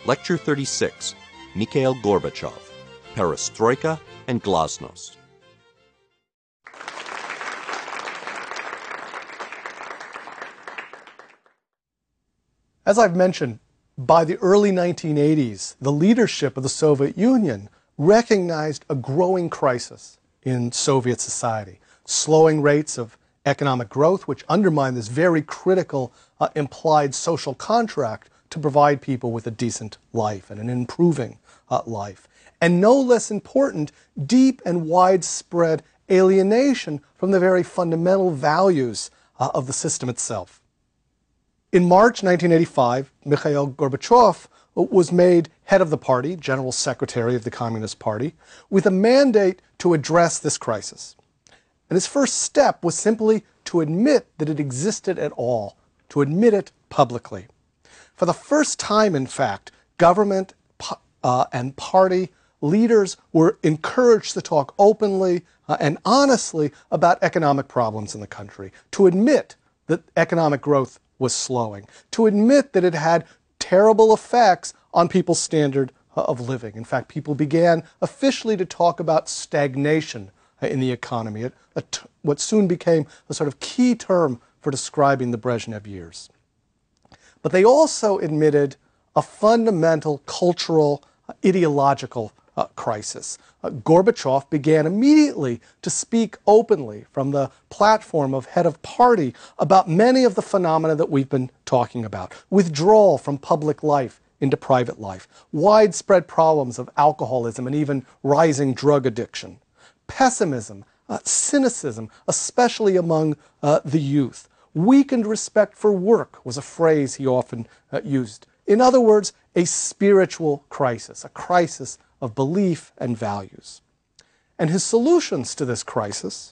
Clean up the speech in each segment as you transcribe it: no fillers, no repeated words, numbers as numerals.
Lecture 36, Mikhail Gorbachev, Perestroika and Glasnost. As I've mentioned, by the early 1980s, the leadership of the Soviet Union recognized a growing crisis in Soviet society, slowing rates of economic growth, which undermined this very critical implied social contract to provide people with a decent life and an improving life. And no less important, deep and widespread alienation from the very fundamental values of the system itself. In March 1985, Mikhail Gorbachev was made head of the party, General Secretary of the Communist Party, with a mandate to address this crisis. And his first step was simply to admit that it existed at all, to admit it publicly. For the first time, in fact, government and party leaders were encouraged to talk openly and honestly about economic problems in the country, to admit that economic growth was slowing, to admit that it had terrible effects on people's standard of living. In fact, people began officially to talk about stagnation in the economy, what soon became a sort of key term for describing the Brezhnev years. But they also admitted a fundamental cultural, ideological crisis. Gorbachev began immediately to speak openly from the platform of head of party about many of the phenomena that we've been talking about. Withdrawal from public life into private life, widespread problems of alcoholism and even rising drug addiction, pessimism, cynicism, especially among the youth. Weakened respect for work was a phrase he often used. In other words, a spiritual crisis, a crisis of belief and values. And his solutions to this crisis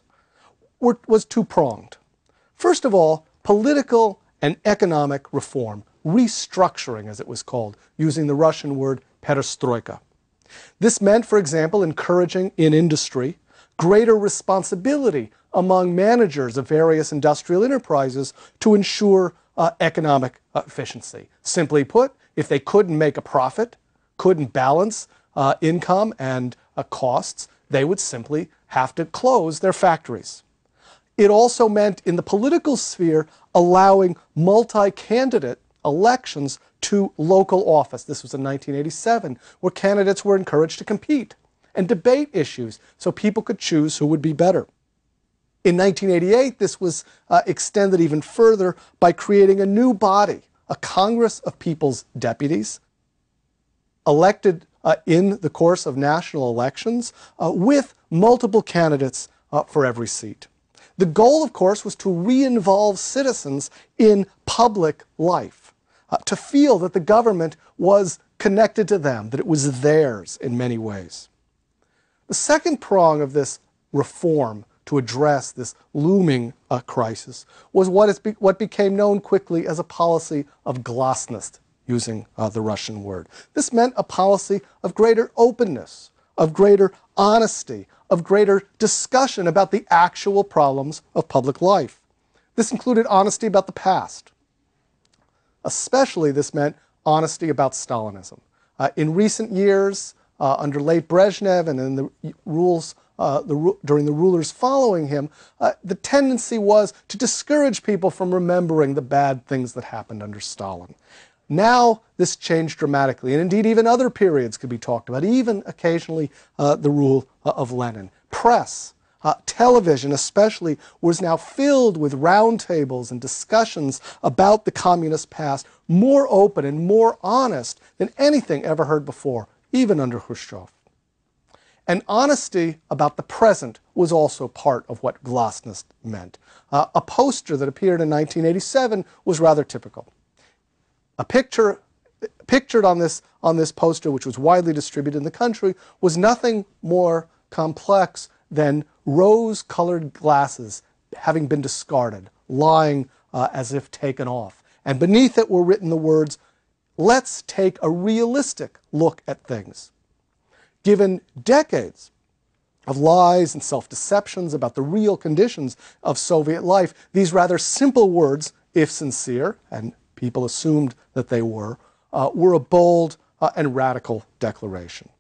was two-pronged. First of all, political and economic reform, restructuring as it was called, using the Russian word perestroika. This meant, for example, encouraging in industry greater responsibility among managers of various industrial enterprises to ensure economic efficiency. Simply put, if they couldn't make a profit, couldn't balance income and costs, they would simply have to close their factories. It also meant, in the political sphere, allowing multi-candidate elections to local office. This was in 1987, where candidates were encouraged to compete and debate issues so people could choose who would be better. In 1988, this was extended even further by creating a new body, a Congress of People's Deputies, elected in the course of national elections with multiple candidates for every seat. The goal, of course, was to re-involve citizens in public life, to feel that the government was connected to them, that it was theirs in many ways. The second prong of this reform to address this looming crisis was what became known quickly as a policy of glasnost, using the Russian word. This meant a policy of greater openness, of greater honesty, of greater discussion about the actual problems of public life. This included honesty about the past. Especially this meant honesty about Stalinism. In recent years, under late Brezhnev and in the rules during the rulers following him, the tendency was to discourage people from remembering the bad things that happened under Stalin. Now this changed dramatically, and indeed even other periods could be talked about, even occasionally the rule of Lenin. Press, television especially, was now filled with roundtables and discussions about the communist past, more open and more honest than anything ever heard before, even under Khrushchev. And honesty about the present was also part of what glasnost meant. A poster that appeared in 1987 was rather typical. A picture pictured on this poster, which was widely distributed in the country, was nothing more complex than rose-colored glasses having been discarded, lying as if taken off. And beneath it were written the words, "Let's take a realistic look at things." Given decades of lies and self-deceptions about the real conditions of Soviet life, these rather simple words, if sincere, and people assumed that they were a bold and radical declaration.